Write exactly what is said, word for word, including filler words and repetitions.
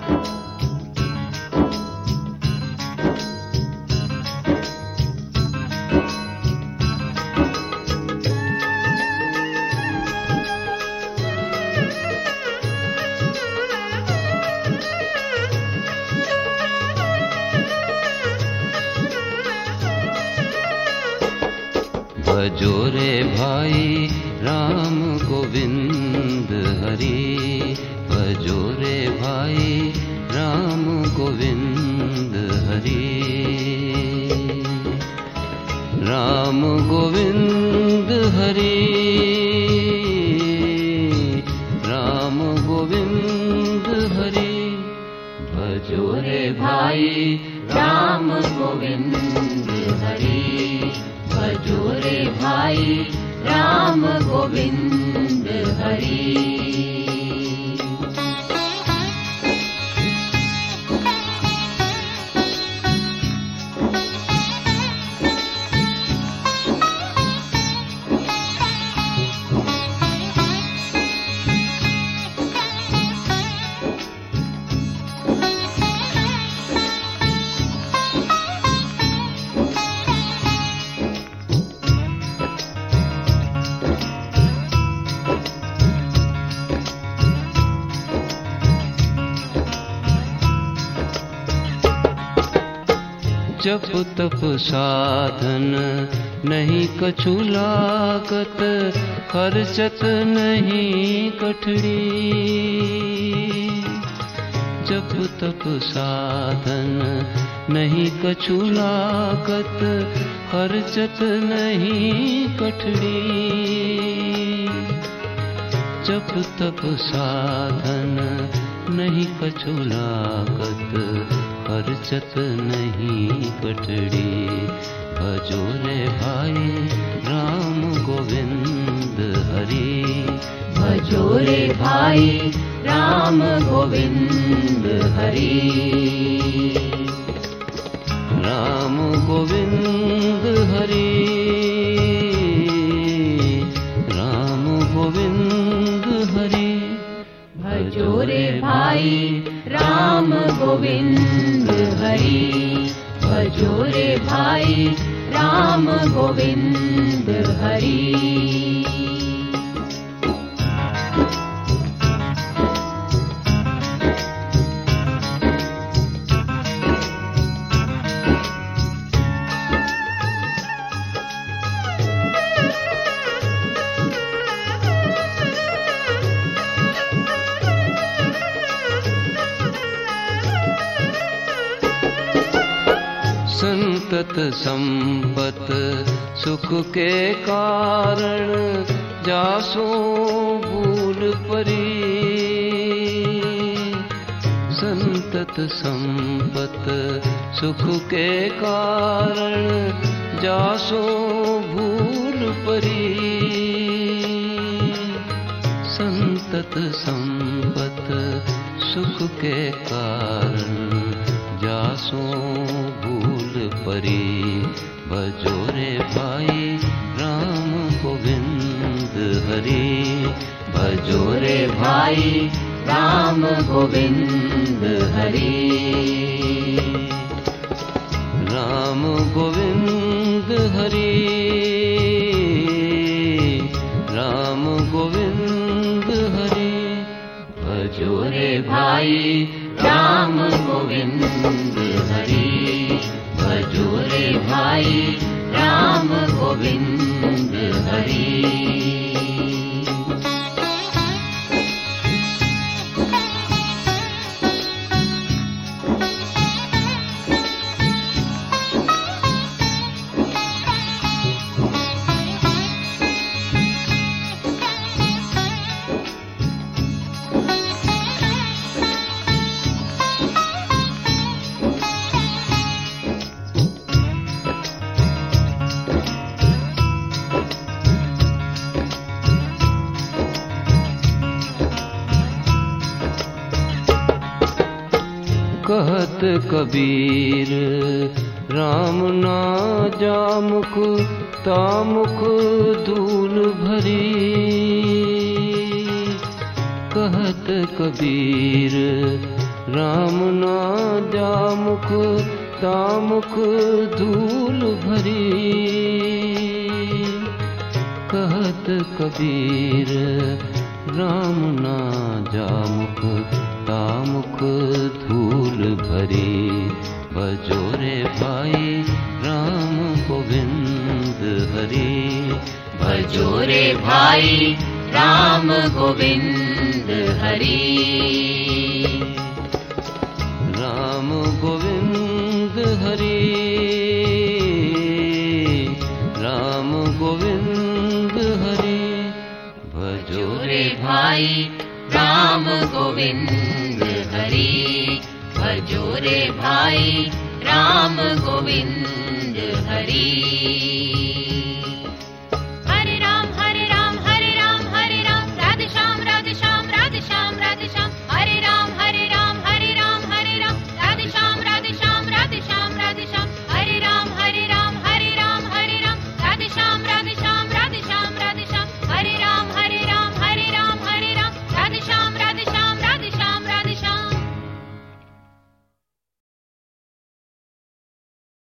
भजो रे भाई राम गोविंद हरि, भजो रे भाई राम गोविंद हरि। राम गोविंद हरि, राम गोविंद हरि। भजो रे भाई राम गोविंद हरि, भजो रे भाई राम गोविंद हरि। जप तप साधन नहीं कछु लागत, खर्चत नहीं कठड़ी। जप तप साधन नहीं कछु लागत, खर्चत नहीं कठड़ी। जप तप साधन नहीं कछु लागत, खर्चत नहीं कठड़ी। भजो रे भाई राम गोविंद हरि, भजो रे भाई राम गोविंद हरि। राम गोविंद हरि, राम गोविंद हरि। भजो रे भाई राम गोविंद हरि, भजो रे भाई राम गोविंद हरि। संतत संपत सुख के कारण, जासो भूल परी। संतत संपत सुख के कारण, जासो भूल परी। संतत संपत सुख के कारण, जासो भूल परी। भजो रे भाई राम गोविंद हरि, भजो रे भाई राम गोविंद हरि। राम गोविंद हरि, राम गोविंद हरि। भजो रे भाई राम गोविंद हरि, भजो रे भाई राम गोविंद हरि। कहत कबीर राम ना जामुख, तामुख धूल भरी। कहत कबीर राम तामुख तामुख धूल भरी। कहत कबीर राम ना जामुख तामुख धूल भरी। भजोरे भाई राम गोविंद हरि। भजोरे भाई राम गोविंद हरि। राम गोविंद हरि राम गोविंद हरि। भजोरे भाई राम गोविंद हरि। भजोरे भाई राम गोविंद हरि।